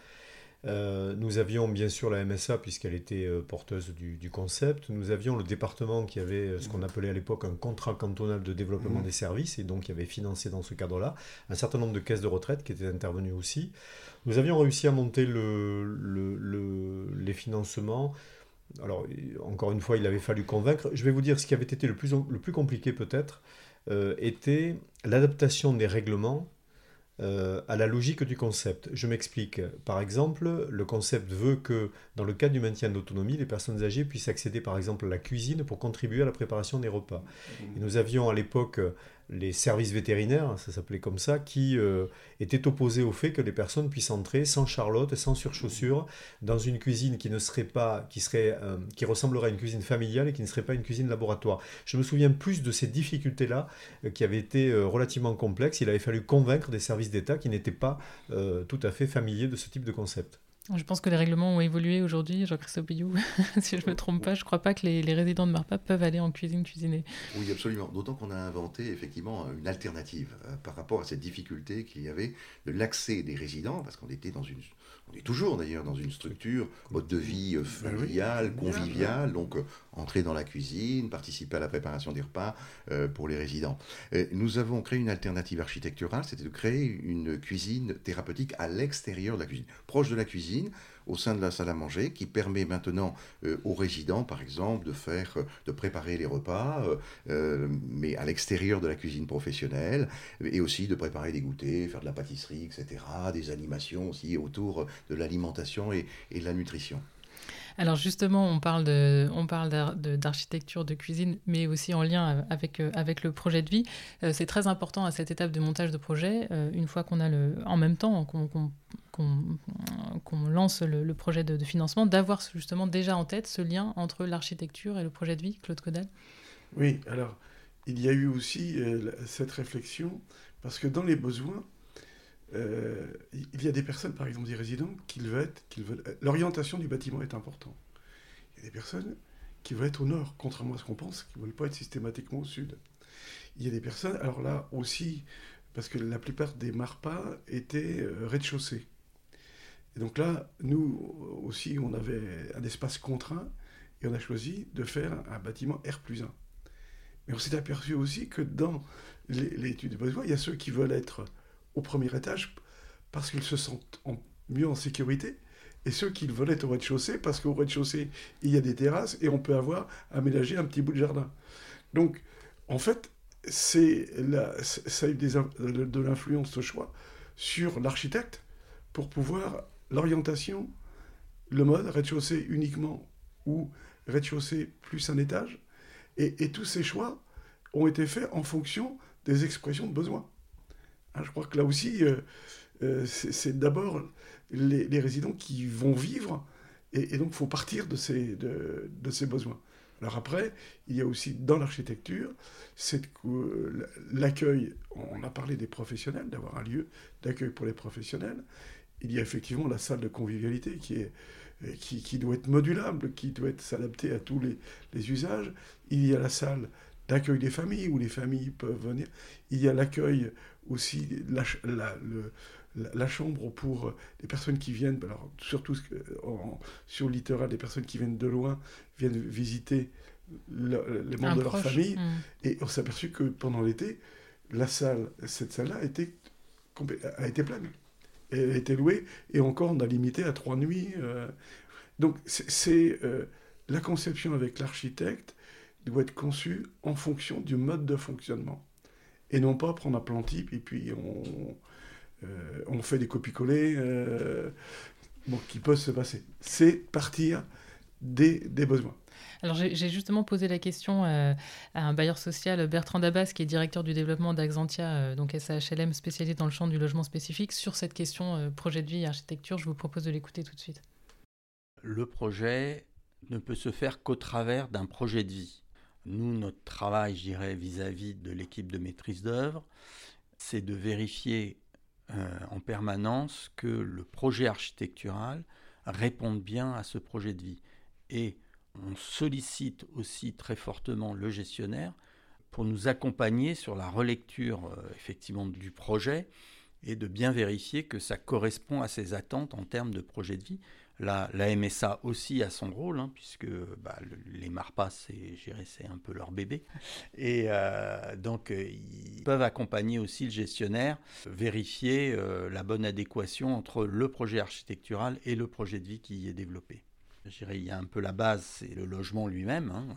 Euh, nous avions bien sûr la M S A puisqu'elle était euh, porteuse du, du concept. Nous avions le département qui avait euh, ce qu'on appelait à l'époque un contrat cantonal de développement mmh. des services et donc qui avait financé dans ce cadre-là un certain nombre de caisses de retraite qui étaient intervenues aussi. Nous avions réussi à monter le, le, le, les financements. Alors encore une fois, il avait fallu convaincre. Je vais vous dire ce qui avait été le plus, le plus compliqué peut-être euh, était l'adaptation des règlements Euh, à la logique du concept. Je m'explique. Par exemple, le concept veut que, dans le cadre du maintien de l'autonomie, les personnes âgées puissent accéder, par exemple, à la cuisine pour contribuer à la préparation des repas. Et nous avions à l'époque les services vétérinaires, ça s'appelait comme ça, qui euh, étaient opposés au fait que les personnes puissent entrer sans charlotte, sans surchaussures, dans une cuisine qui ne serait pas, qui serait, euh, qui ressemblerait à une cuisine familiale et qui ne serait pas une cuisine laboratoire. Je me souviens plus de ces difficultés-là euh, qui avaient été euh, relativement complexes. Il avait fallu convaincre des services d'État qui n'étaient pas euh, tout à fait familiers de ce type de concept. Je pense que les règlements ont évolué aujourd'hui, Jean-Christophe Billoux. Si je ne me trompe pas, je ne crois pas que les, les résidents de MARPA peuvent aller en cuisine cuisiner. Oui, absolument. D'autant qu'on a inventé effectivement une alternative euh, par rapport à cette difficulté qu'il y avait de l'accès des résidents, parce qu'on était dans une, on est toujours d'ailleurs dans une structure, mode de vie euh, familiale, conviviale, donc euh, entrer dans la cuisine, participer à la préparation des repas euh, pour les résidents. Et nous avons créé une alternative architecturale, c'était de créer une cuisine thérapeutique à l'extérieur de la cuisine, proche de la cuisine, au sein de la salle à manger, qui permet maintenant euh, aux résidents, par exemple, de faire, euh, de préparer les repas, euh, euh, mais à l'extérieur de la cuisine professionnelle, et aussi de préparer des goûters, faire de la pâtisserie, et cetera, des animations aussi autour de l'alimentation et, et de la nutrition. Alors justement, on parle, de, on parle d'ar, de, d'architecture de cuisine, mais aussi en lien avec, avec le projet de vie. Euh, c'est très important à cette étape de montage de projet, euh, une fois qu'on a le, en même temps qu'on, qu'on, qu'on, qu'on lance le, le projet de, de financement, d'avoir justement déjà en tête ce lien entre l'architecture et le projet de vie. Claude Caudal. Oui, alors il y a eu aussi euh, cette réflexion, parce que dans les besoins, Euh, il y a des personnes, par exemple des résidents, qui veulent être, qui veulent... l'orientation du bâtiment est importante. Il y a des personnes qui veulent être au nord, contrairement à ce qu'on pense, qui ne veulent pas être systématiquement au sud. Il y a des personnes, alors là aussi, parce que la plupart des MARPA étaient euh, rez-de-chaussée. Et donc là, nous aussi, on avait un espace contraint, et on a choisi de faire un bâtiment R plus un. Mais on s'est aperçu aussi que dans les, l'étude de besoin, il y a ceux qui veulent être au premier étage parce qu'ils se sentent en, mieux en sécurité, et ceux qui veulent être au rez-de-chaussée parce qu'au rez-de-chaussée il y a des terrasses et on peut avoir aménagé un petit bout de jardin. Donc en fait c'est la, ça a eu des, de l'influence ce choix sur l'architecte pour pouvoir l'orientation, le mode rez-de-chaussée uniquement ou rez-de-chaussée plus un étage, et, et tous ces choix ont été faits en fonction des expressions de besoin. Hein, je crois que là aussi, euh, euh, c'est, c'est d'abord les, les résidents qui vont vivre, et, et donc il faut partir de ces, de, de ces besoins. Alors après, il y a aussi dans l'architecture cette, euh, l'accueil, on a parlé des professionnels, d'avoir un lieu d'accueil pour les professionnels. Il y a effectivement la salle de convivialité qui, est, qui, qui doit être modulable, qui doit être s'adapter à tous les, les usages. Il y a la salle d'accueil des familles, où les familles peuvent venir. Il y a l'accueil aussi, la, la, le, la, la chambre pour les personnes qui viennent, alors surtout en, sur le littoral, les personnes qui viennent de loin, viennent visiter le, les membres Un de proche. leur famille. Mmh. Et on s'est aperçu que pendant l'été, la salle, cette salle-là a été, a été pleine. Elle a été louée, et encore on a limité à trois nuits. Euh. Donc c'est, c'est euh, la conception avec l'architecte doit être conçue en fonction du mode de fonctionnement. Et non pas prendre un plan type et puis on, euh, on fait des copies-collées euh, bon, qui peuvent se passer. C'est partir des, des besoins. Alors j'ai, j'ai justement posé la question euh, à un bailleur social, Bertrand Dabas, qui est directeur du développement d'Axantia, euh, donc S A H L M spécialisé dans le champ du logement spécifique, sur cette question euh, projet de vie et architecture. Je vous propose de l'écouter tout de suite. Le projet ne peut se faire qu'au travers d'un projet de vie. Nous, notre travail, je dirais, vis-à-vis de l'équipe de maîtrise d'œuvre, c'est de vérifier euh, en permanence que le projet architectural réponde bien à ce projet de vie. Et on sollicite aussi très fortement le gestionnaire pour nous accompagner sur la relecture euh, effectivement du projet et de bien vérifier que ça correspond à ses attentes en termes de projet de vie. La, la M S A aussi a son rôle, hein, puisque bah, le, les MARPA, c'est, c'est un peu leur bébé. Et euh, donc, euh, ils peuvent accompagner aussi le gestionnaire, vérifier euh, la bonne adéquation entre le projet architectural et le projet de vie qui y est développé. Je dirais, il y a un peu la base, c'est le logement lui-même. Hein.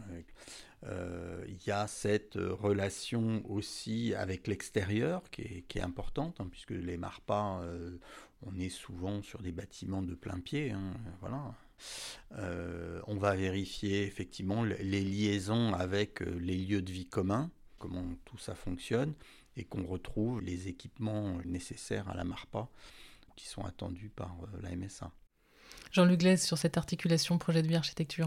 Euh, il y a cette relation aussi avec l'extérieur qui est, qui est importante, hein, puisque les MARPA, euh, on est souvent sur des bâtiments de plein pied. Hein, voilà. Euh, on va vérifier effectivement les liaisons avec les lieux de vie communs, comment tout ça fonctionne, et qu'on retrouve les équipements nécessaires à la MARPA qui sont attendus par la M S A. Jean-Luc Glaise, sur cette articulation projet de vie architecture.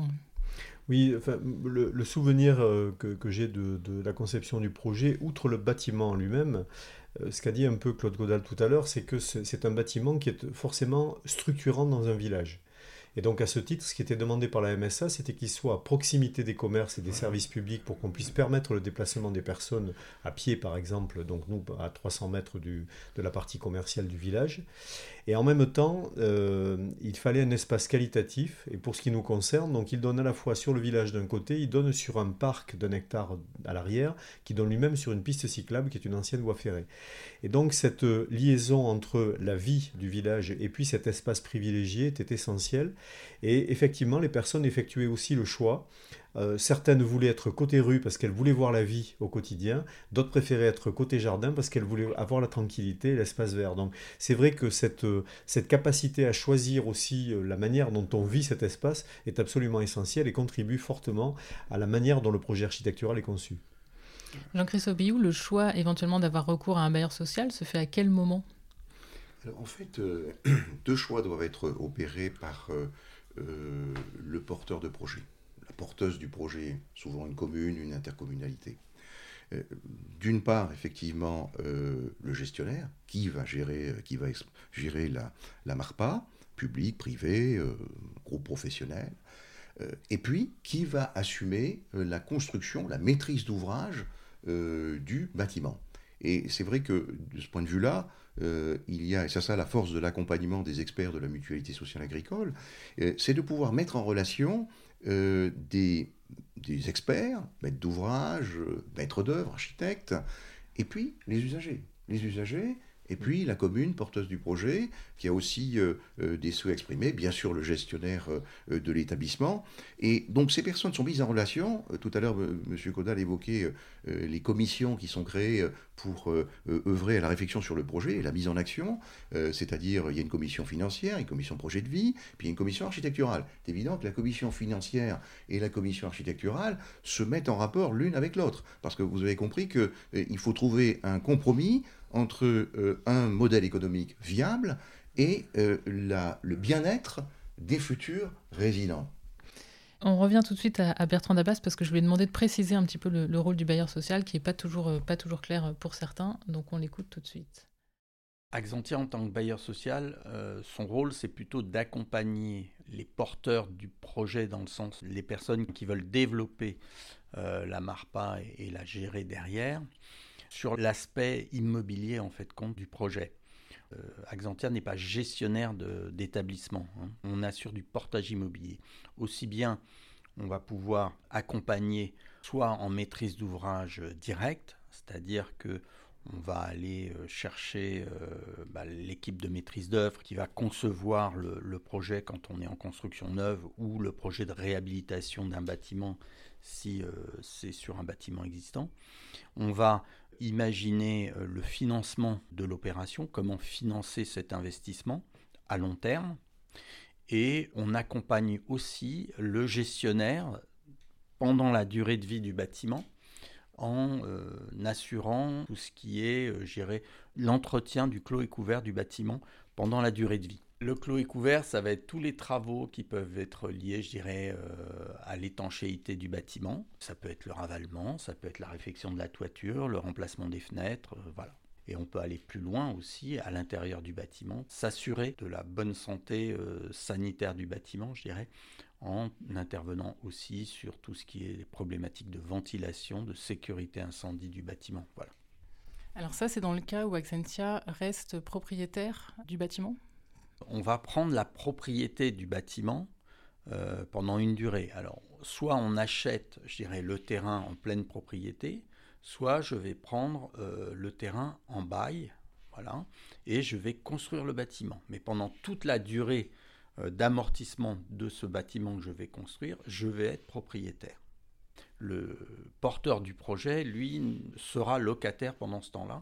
Oui, enfin, le, le souvenir euh, que, que j'ai de, de la conception du projet, outre le bâtiment en lui-même, euh, ce qu'a dit un peu Claude Godal tout à l'heure, c'est que c'est, c'est un bâtiment qui est forcément structurant dans un village. Et donc à ce titre, ce qui était demandé par la M S A, c'était qu'il soit à proximité des commerces et des services publics pour qu'on puisse permettre le déplacement des personnes à pied, par exemple, donc nous à trois cents mètres du, de la partie commerciale du village. Et en même temps, euh, il fallait un espace qualitatif, et pour ce qui nous concerne, donc il donne à la fois sur le village d'un côté, il donne sur un parc d'un hectare à l'arrière, qui donne lui-même sur une piste cyclable qui est une ancienne voie ferrée. Et donc cette liaison entre la vie du village et puis cet espace privilégié était essentielle. Et effectivement, les personnes effectuaient aussi le choix. Euh, certaines voulaient être côté rue parce qu'elles voulaient voir la vie au quotidien, d'autres préféraient être côté jardin parce qu'elles voulaient avoir la tranquillité et l'espace vert. Donc c'est vrai que cette, cette capacité à choisir aussi la manière dont on vit cet espace est absolument essentielle et contribue fortement à la manière dont le projet architectural est conçu. Jean-Christophe Biou, le choix éventuellement d'avoir recours à un bailleur social se fait à quel moment ? Alors, en fait, euh, deux choix doivent être opérés par euh, euh, le porteur de projet. La porteuse du projet, souvent une commune, une intercommunalité. Euh, d'une part, effectivement, euh, le gestionnaire, qui va gérer, qui va ex- gérer la, la MARPA, public, privé, euh, groupe professionnel, euh, et puis qui va assumer euh, la construction, la maîtrise d'ouvrage euh, du bâtiment. Et c'est vrai que, de ce point de vue-là, euh, il y a, et c'est ça la force de l'accompagnement des experts de la mutualité sociale agricole, euh, c'est de pouvoir mettre en relation euh, des, des experts, maîtres d'ouvrage, maîtres d'œuvre, architectes, et puis les usagers. Les usagers, et puis la commune porteuse du projet, qui a aussi euh, euh, des souhaits exprimés, bien sûr le gestionnaire euh, de l'établissement. Et donc ces personnes sont mises en relation. Euh, tout à l'heure, M. Godal évoquait euh, les commissions qui sont créées pour euh, œuvrer à la réflexion sur le projet et la mise en action, euh, c'est-à-dire il y a une commission financière, une commission projet de vie, puis une commission architecturale. C'est évident que la commission financière et la commission architecturale se mettent en rapport l'une avec l'autre, parce que vous avez compris qu'il euh, faut trouver un compromis entre euh, un modèle économique viable et euh, la, le bien-être des futurs résidents. On revient tout de suite à, à Bertrand Dabas parce que je lui ai demandé de préciser un petit peu le, le rôle du bailleur social qui n'est pas toujours, euh, pas toujours clair pour certains, donc on l'écoute tout de suite. Axantia, en tant que bailleur social, euh, son rôle, c'est plutôt d'accompagner les porteurs du projet, dans le sens les personnes qui veulent développer euh, la MARPA et, et la gérer derrière, sur l'aspect immobilier, en fait, compte du projet. Euh, Axantia n'est pas gestionnaire de, d'établissement. Hein. On assure du portage immobilier. Aussi bien, on va pouvoir accompagner soit en maîtrise d'ouvrage directe, c'est-à-dire que on va aller chercher euh, bah, l'équipe de maîtrise d'œuvre qui va concevoir le, le projet quand on est en construction neuve ou le projet de réhabilitation d'un bâtiment si euh, c'est sur un bâtiment existant. On va imaginer euh, le financement de l'opération, comment financer cet investissement à long terme. Et on accompagne aussi le gestionnaire pendant la durée de vie du bâtiment, en euh, assurant tout ce qui est, euh, je dirais, l'entretien du clos et couvert du bâtiment pendant la durée de vie. Le clos et couvert, ça va être tous les travaux qui peuvent être liés, je dirais, euh, à l'étanchéité du bâtiment. Ça peut être le ravalement, ça peut être la réfection de la toiture, le remplacement des fenêtres, euh, voilà. Et on peut aller plus loin aussi, à l'intérieur du bâtiment, s'assurer de la bonne santé euh, sanitaire du bâtiment, je dirais, en intervenant aussi sur tout ce qui est les problématiques de ventilation, de sécurité incendie du bâtiment. Voilà. Alors ça, c'est dans le cas où Axantia reste propriétaire du bâtiment ? On va prendre la propriété du bâtiment euh, pendant une durée. Alors, soit on achète, je dirais, le terrain en pleine propriété, soit je vais prendre euh, le terrain en bail, voilà, et je vais construire le bâtiment. Mais pendant toute la durée d'amortissement de ce bâtiment que je vais construire, je vais être propriétaire. Le porteur du projet, lui, sera locataire pendant ce temps-là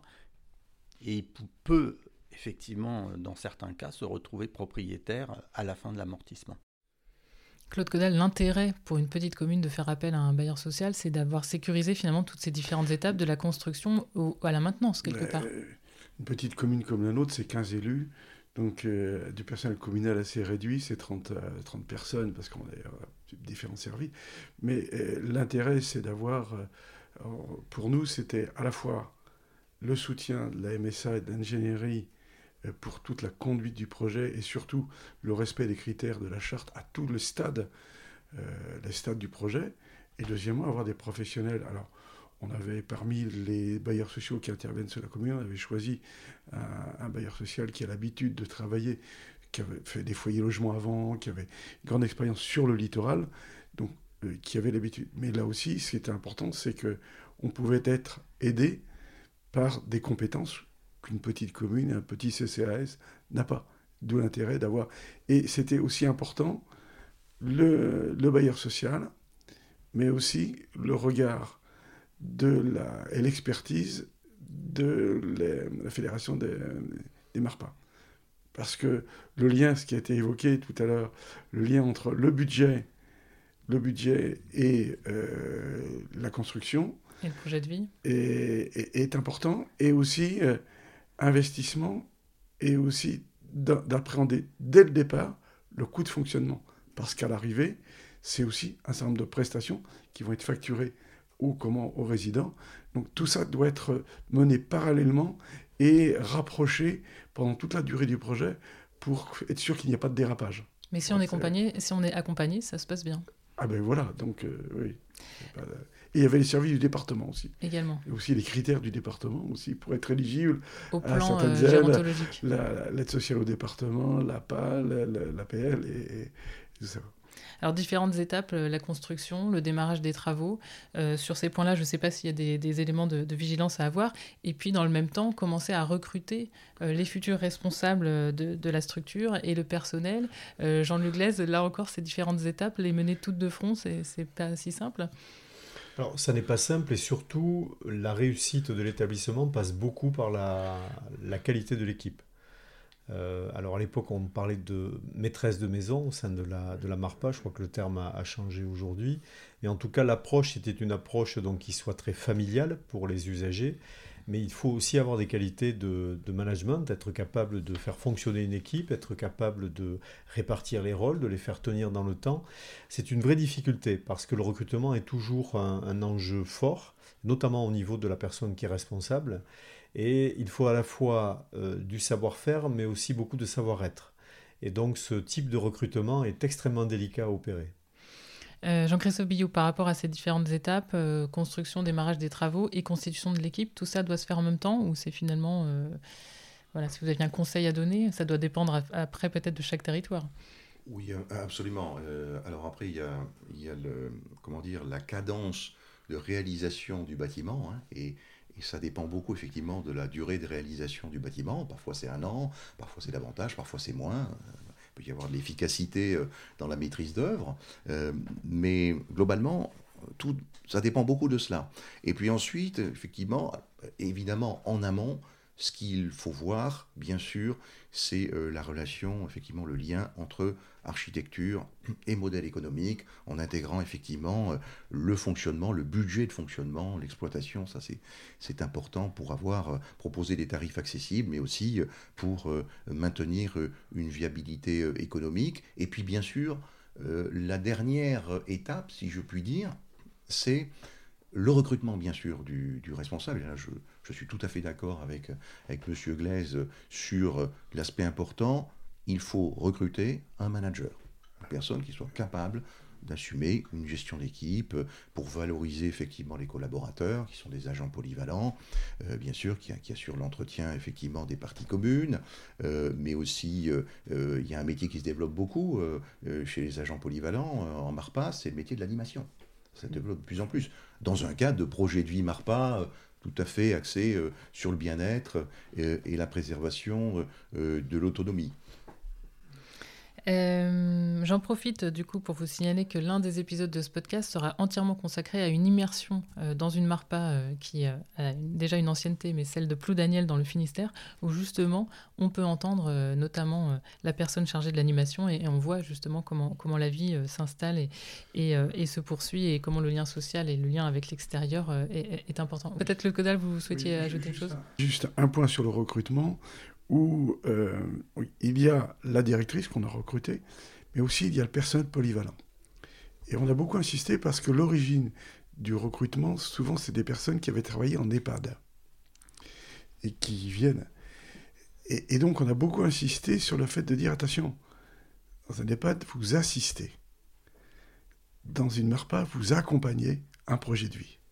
et il peut effectivement, dans certains cas, se retrouver propriétaire à la fin de l'amortissement. Claude Caudal, l'intérêt pour une petite commune de faire appel à un bailleur social, c'est d'avoir sécurisé finalement toutes ces différentes étapes de la construction au, à la maintenance, quelque part. Euh, une petite commune comme la nôtre, c'est quinze élus. Donc, euh, du personnel communal assez réduit, c'est trente, trente personnes, parce qu'on a euh, différents services. Mais euh, l'intérêt, c'est d'avoir, euh, pour nous, c'était à la fois le soutien de la M S A et de l'ingénierie euh, pour toute la conduite du projet, et surtout le respect des critères de la charte à tous les stades, euh, les stades du projet. Et deuxièmement, avoir des professionnels. Alors, on avait, parmi les bailleurs sociaux qui interviennent sur la commune, on avait choisi un, un bailleur social qui a l'habitude de travailler, qui avait fait des foyers logements avant, qui avait une grande expérience sur le littoral, donc euh, qui avait l'habitude. Mais là aussi, ce qui était important, c'est qu'on pouvait être aidé par des compétences qu'une petite commune, un petit C C A S n'a pas. D'où l'intérêt d'avoir... Et c'était aussi important, le, le bailleur social, mais aussi le regard de la, et l'expertise de les, la fédération des, des MARPA. Parce que le lien, ce qui a été évoqué tout à l'heure, le lien entre le budget, le budget et euh, la construction... Et le projet de vie est, est, est important, et aussi euh, investissement, et aussi d'appréhender dès le départ le coût de fonctionnement. Parce qu'à l'arrivée, c'est aussi un certain nombre de prestations qui vont être facturées ou comment aux résidents. Donc tout ça doit être mené parallèlement et rapproché pendant toute la durée du projet pour être sûr qu'il n'y a pas de dérapage. Mais si on est accompagné, si on est accompagné, ça se passe bien. Ah ben voilà, donc euh, oui. Et il y avait les services du département aussi. Également. Et aussi les critères du département aussi pour être éligible au à plan certaines euh, aides, gérontologique. La, l'aide sociale au département, l'A P A, l'A P L et, et tout ça. Alors, différentes étapes, la construction, le démarrage des travaux. Euh, sur ces points-là, je ne sais pas s'il y a des, des éléments de, de vigilance à avoir. Et puis, dans le même temps, commencer à recruter euh, les futurs responsables de, de la structure et le personnel. Euh, Jean-Luc Glaise, là encore, ces différentes étapes, les mener toutes de front, c'est, c'est pas si simple. Alors, ça n'est pas simple et surtout, la réussite de l'établissement passe beaucoup par la, la qualité de l'équipe. Euh, alors, à l'époque, on parlait de maîtresse de maison au sein de la, de la MARPA. Je crois que le terme a, a changé aujourd'hui. Mais en tout cas, l'approche, c'était une approche donc, qui soit très familiale pour les usagers. Mais il faut aussi avoir des qualités de, de management, être capable de faire fonctionner une équipe, être capable de répartir les rôles, de les faire tenir dans le temps. C'est une vraie difficulté parce que le recrutement est toujours un, un enjeu fort, notamment au niveau de la personne qui est responsable. Et il faut à la fois euh, du savoir-faire, mais aussi beaucoup de savoir-être. Et donc ce type de recrutement est extrêmement délicat à opérer. Euh, Jean-Christophe Billou, par rapport à ces différentes étapes, euh, construction, démarrage des travaux et constitution de l'équipe, tout ça doit se faire en même temps ou c'est finalement, euh, voilà, si vous aviez un conseil à donner, ça doit dépendre à- après peut-être de chaque territoire. Oui, euh, absolument. Euh, alors après, il y a, il y a le, comment dire, la cadence de réalisation du bâtiment, hein, et, et ça dépend beaucoup effectivement de la durée de réalisation du bâtiment. Parfois c'est un an, parfois c'est davantage, parfois c'est moins. Il peut y avoir de l'efficacité euh, dans la maîtrise d'œuvre, euh, mais globalement, tout, ça dépend beaucoup de cela. Et puis ensuite, effectivement, évidemment, en amont, ce qu'il faut voir, bien sûr, c'est euh, la relation, effectivement, le lien entre architecture et modèle économique, en intégrant effectivement euh, le fonctionnement, le budget de fonctionnement, l'exploitation. Ça, c'est, c'est important pour avoir euh, proposé des tarifs accessibles, mais aussi euh, pour euh, maintenir euh, une viabilité euh, économique. Et puis, bien sûr, euh, la dernière étape, si je puis dire, c'est le recrutement, bien sûr, du, du responsable. Et là, je, je suis tout à fait d'accord avec, avec M. Glaise sur l'aspect important. Il faut recruter un manager, une personne qui soit capable d'assumer une gestion d'équipe pour valoriser effectivement les collaborateurs, qui sont des agents polyvalents, euh, bien sûr, qui, qui assurent l'entretien effectivement des parties communes, euh, mais aussi, euh, euh, il y a un métier qui se développe beaucoup euh, euh, chez les agents polyvalents euh, en MARPA, c'est le métier de l'animation. Ça se développe de plus en plus. Dans un cadre de projet de vie MARPA, euh, tout à fait axé euh, sur le bien-être euh, et la préservation euh, de l'autonomie. Euh, j'en profite du coup pour vous signaler que l'un des épisodes de ce podcast sera entièrement consacré à une immersion euh, dans une MARPA euh, qui euh, a une- déjà une ancienneté, mais celle de Ploudaniel dans le Finistère, où justement on peut entendre euh, notamment euh, la personne chargée de l'animation et, et on voit justement comment, comment la vie euh, s'installe et, et, euh, et se poursuit et comment le lien social et le lien avec l'extérieur euh, est, est- est important. Peut-être Claude Caudal, vous souhaitiez Oui, ajouter juste quelque chose? un- Juste un point sur le recrutement, où euh, oui, il y a la directrice qu'on a recrutée, mais aussi il y a le personnel polyvalent. Et on a beaucoup insisté parce que l'origine du recrutement, souvent, c'est des personnes qui avaient travaillé en EHPAD et qui viennent. Et, et donc, on a beaucoup insisté sur le fait de dire, attention, dans un EHPAD, vous assistez. Dans une MARPA, vous accompagnez un projet de vie.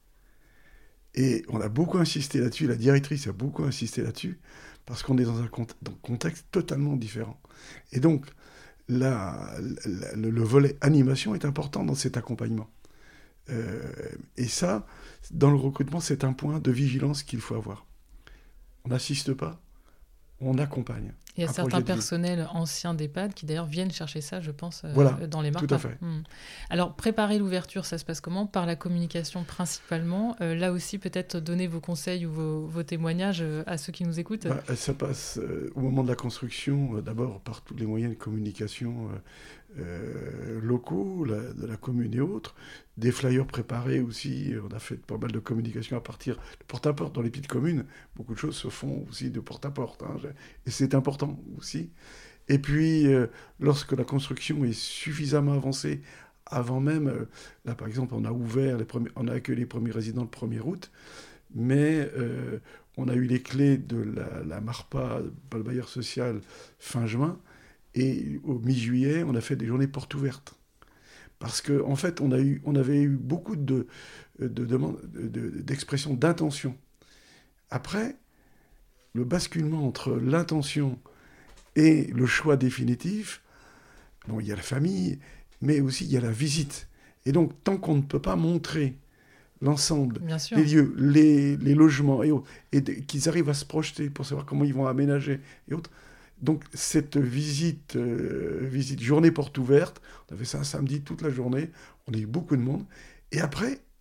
Et on a beaucoup insisté là-dessus, la directrice a beaucoup insisté là-dessus, parce qu'on est dans un cont- dans un contexte totalement différent. Et donc, la- la- le, le volet animation est important dans cet accompagnement. Euh, et ça, dans le recrutement, c'est un point de vigilance qu'il faut avoir. On n'assiste pas, on accompagne. Il y a un certains projet de vie. personnels anciens d'EHPAD qui d'ailleurs viennent chercher ça, je pense, euh, Voilà, dans les tout MARPA. à fait. Hmm. Alors, préparer l'ouverture, ça se passe comment? Par la communication principalement. Euh, là aussi, peut-être donner vos conseils ou vos, vos témoignages euh, à ceux qui nous écoutent. Bah, ça passe euh, au moment de la construction, euh, d'abord par tous les moyens de communication euh, euh, locaux, la- de la commune et autres, des flyers préparés aussi. On a fait pas mal de communication à partir de porte-à-porte dans les petites communes. Beaucoup de choses se font aussi de porte-à-porte, hein, et c'est important aussi. Et puis, euh, lorsque la construction est suffisamment avancée, avant même, euh, là par exemple, on a ouvert, les premiers, on a accueilli les premiers résidents le premier août, mais euh, on a eu les clés de la, la MARPA, par le bailleur social, fin juin, et au mi-juillet, on a fait des journées portes ouvertes. Parce qu'en en fait, on, a eu, on avait eu beaucoup de, de, demandes, de, de, d'expressions d'intention. Après, le basculement entre l'intention et le choix définitif, bon, il y a la famille, mais aussi il y a la visite. Et donc, tant qu'on ne peut pas montrer l'ensemble, Bien sûr. les lieux, les, les logements et autres, et de- qu'ils arrivent à se projeter pour savoir comment ils vont aménager et autres. Donc cette visite, euh, visite journée porte ouverte, on avait ça un samedi toute la journée, on a eu beaucoup de monde. Et après,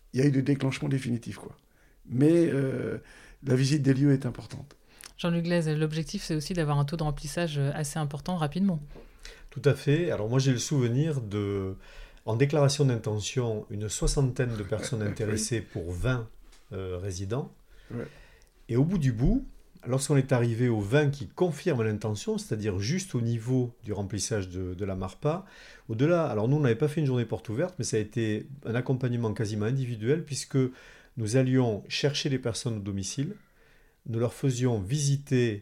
il y a eu des déclenchements définitifs, quoi. Mais euh, la visite des lieux est importante. Jean-Luc Glaise, l'objectif, c'est aussi d'avoir un taux de remplissage assez important rapidement. Tout à fait. Alors moi, j'ai le souvenir de, en déclaration d'intention, une soixantaine de personnes intéressées pour vingt euh, résidents. Ouais. Et au bout du bout, lorsqu'on est arrivé aux vingt qui confirment l'intention, c'est-à-dire juste au niveau du remplissage de, de la MARPA, au-delà, alors nous, on n'avait pas fait une journée porte ouverte, mais ça a été un accompagnement quasiment individuel, puisque nous allions chercher les personnes au domicile, nous leur faisions visiter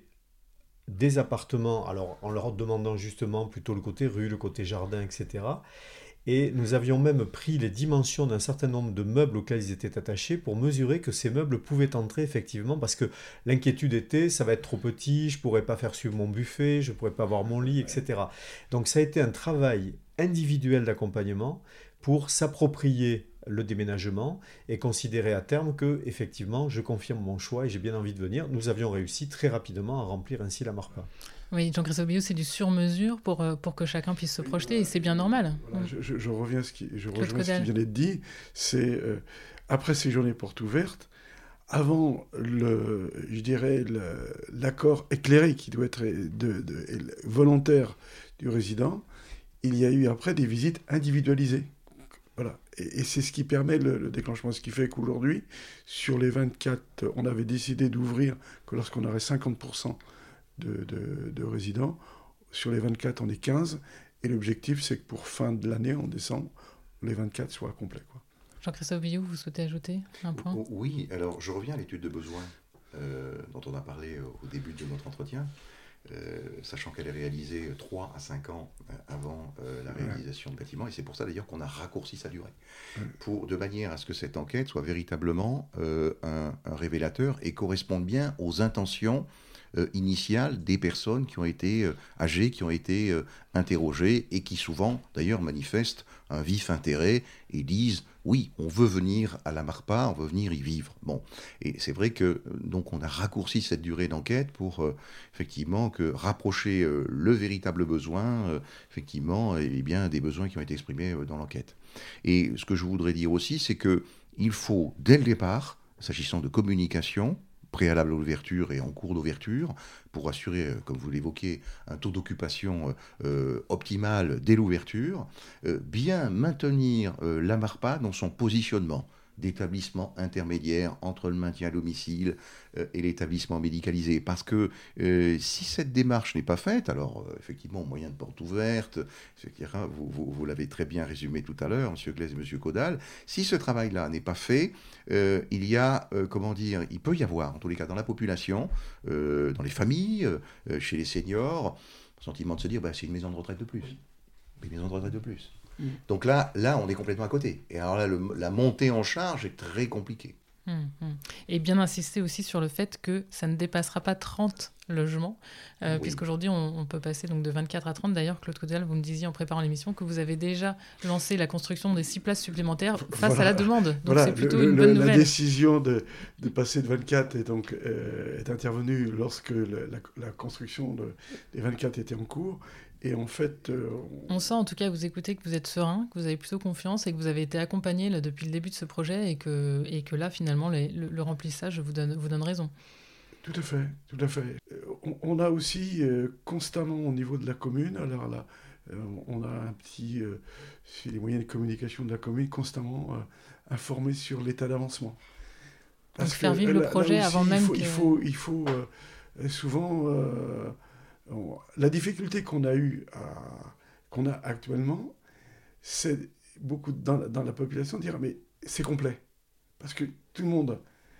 des appartements, alors en leur demandant justement plutôt le côté rue, le côté jardin, et cetera. Et nous avions même pris les dimensions d'un certain nombre de meubles auxquels ils étaient attachés pour mesurer que ces meubles pouvaient entrer effectivement, parce que l'inquiétude était, ça va être trop petit, je ne pourrais pas faire suivre mon buffet, je ne pourrais pas avoir mon lit, et cetera. Donc ça a été un travail individuel d'accompagnement pour s'approprier le déménagement et considérer à terme que, effectivement, je confirme mon choix et j'ai bien envie de venir. Nous avions réussi très rapidement à remplir ainsi la MARPA. Oui, Jean-Christophe Biot, c'est du sur-mesure pour, pour que chacun puisse se projeter et c'est bien normal. Voilà, je, je, je reviens à ce qui, je rejoins Claude ce qui vient d'être dit. C'est euh, après ces journées portes ouvertes, avant le, je dirais, le, l'accord éclairé qui doit être de, de, de, volontaire du résident, il y a eu après des visites individualisées. Voilà. Et, et c'est ce qui permet le, le déclenchement. Ce qui fait qu'aujourd'hui, sur les vingt-quatre, on avait décidé d'ouvrir que lorsqu'on aurait cinquante pour cent de, de, de résidents. Sur les vingt-quatre, on est quinze. Et l'objectif, c'est que pour fin de l'année, en décembre, les vingt-quatre soient complets, quoi. Jean-Christophe Biot, vous souhaitez ajouter un point ? Oui, alors je reviens à l'étude de besoin euh, dont on a parlé au début de notre entretien. Euh, sachant qu'elle est réalisée trois à cinq ans avant euh, la réalisation de bâtiments, et c'est pour ça d'ailleurs qu'on a raccourci sa durée, pour, de manière à ce que cette enquête soit véritablement euh, un, un révélateur et corresponde bien aux intentions euh, initiales des personnes qui ont été euh, âgées, qui ont été euh, interrogées, et qui souvent d'ailleurs manifestent un vif intérêt et disent oui, on veut venir à la MARPA, on veut venir y vivre. Bon, et c'est vrai que donc on a raccourci cette durée d'enquête pour euh, effectivement que rapprocher euh, le véritable besoin, euh, effectivement, et bien des besoins qui ont été exprimés euh, dans l'enquête. Et ce que je voudrais dire aussi, c'est que il faut dès le départ, s'agissant de communication préalable à l'ouverture et en cours d'ouverture, pour assurer, comme vous l'évoquiez, un taux d'occupation euh, optimal dès l'ouverture, euh, bien maintenir euh, la MARPA dans son positionnement d'établissement intermédiaire entre le maintien à domicile euh, et l'établissement médicalisé. Parce que euh, si cette démarche n'est pas faite, alors euh, effectivement, moyen de porte ouverte, et cetera, vous, vous, vous l'avez très bien résumé tout à l'heure, M. Glaise et M. Caudal, si ce travail-là n'est pas fait, euh, il y a, euh, comment dire, il peut y avoir, en tous les cas, dans la population, euh, dans les familles, euh, chez les seniors, le sentiment de se dire, bah, c'est une maison de retraite de plus. Une maison de retraite de plus. Donc là, là, on est complètement à côté. Et alors là, le, la montée en charge est très compliquée. Mmh, mmh. Et bien insister aussi sur le fait que ça ne dépassera pas trente logements, euh, oui. puisqu'aujourd'hui, on, on peut passer donc de vingt-quatre à trente. D'ailleurs, Claude Caudal, vous me disiez en préparant l'émission que vous avez déjà lancé la construction des six places supplémentaires face voilà. à la demande. Donc voilà. c'est plutôt le, une le, bonne la nouvelle. La décision de, de passer de vingt-quatre est, donc, euh, est intervenue lorsque le, la, la construction de, des vingt-quatre était en cours. Et en fait, euh, on... on sent en tout cas, vous écoutez, que vous êtes serein, que vous avez plutôt confiance et que vous avez été accompagné là, depuis le début de ce projet et que, et que là, finalement, les, le, le remplissage vous donne, vous donne raison. Tout à fait, tout à fait. On, on a aussi euh, constamment au niveau de la commune, alors là, euh, on a un petit, euh, sur les moyens de communication de la commune, constamment euh, informé sur l'état d'avancement. Parce Donc faire vivre que, le projet là aussi, avant même il faut, que... Il faut, il faut euh, souvent... Euh, on, la difficulté qu'on a eue, à, qu'on a actuellement, c'est beaucoup dans, dans la population de dire « mais c'est complet ». Parce que tout le monde...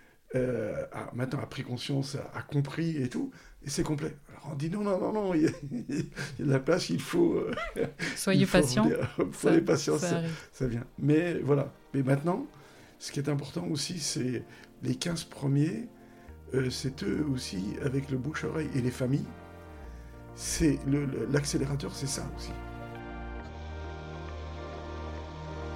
Euh, a, maintenant a pris conscience, a, a compris et tout, et c'est complet. Alors on dit non, non, non, non, il y a, il y a de la place, il faut... Euh, Soyez patient. Soyez patient, ça, ça, ça vient. Mais voilà. Mais maintenant, ce qui est important aussi, c'est les quinze premiers, euh, c'est eux aussi, avec le bouche-oreille et les familles, c'est le, le, l'accélérateur, c'est ça aussi.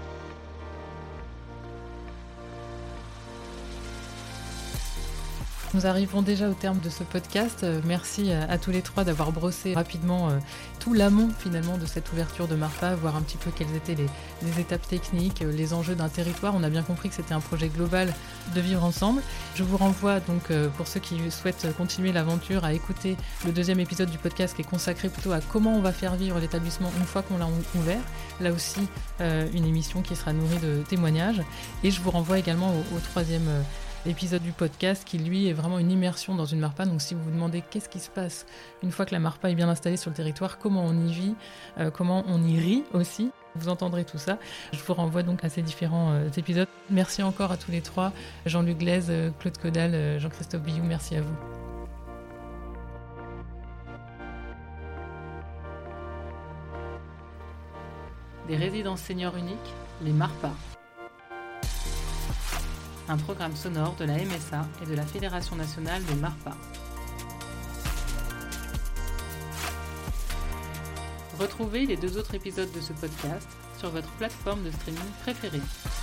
Nous Nous arrivons déjà au terme de ce podcast. Merci à, à tous les trois d'avoir brossé rapidement euh, tout l'amont finalement de cette ouverture de Marpa, voir un petit peu quelles étaient les, les étapes techniques, euh, les enjeux d'un territoire. On a bien compris que c'était un projet global de vivre ensemble. Je vous renvoie donc euh, pour ceux qui souhaitent continuer l'aventure à écouter le deuxième épisode du podcast qui est consacré plutôt à comment on va faire vivre l'établissement une fois qu'on l'a ouvert. Là aussi, euh, une émission qui sera nourrie de témoignages. Et je vous renvoie également au, au troisième euh, épisode du podcast qui lui est vraiment une immersion dans une Marpa. Donc si vous vous demandez qu'est-ce qui se passe une fois que la Marpa est bien installée sur le territoire, comment on y vit, euh, comment on y rit aussi, vous entendrez tout ça. Je vous renvoie donc à ces différents euh, épisodes. Merci encore à tous les trois, Jean-Luc Glaise, euh, Claude Caudal, euh, Jean-Christophe Billou, merci à vous. Des résidences seniors uniques, les Marpa. Un programme sonore de la M S A et de la Fédération nationale des Marpa. Retrouvez les deux autres épisodes de ce podcast sur votre plateforme de streaming préférée.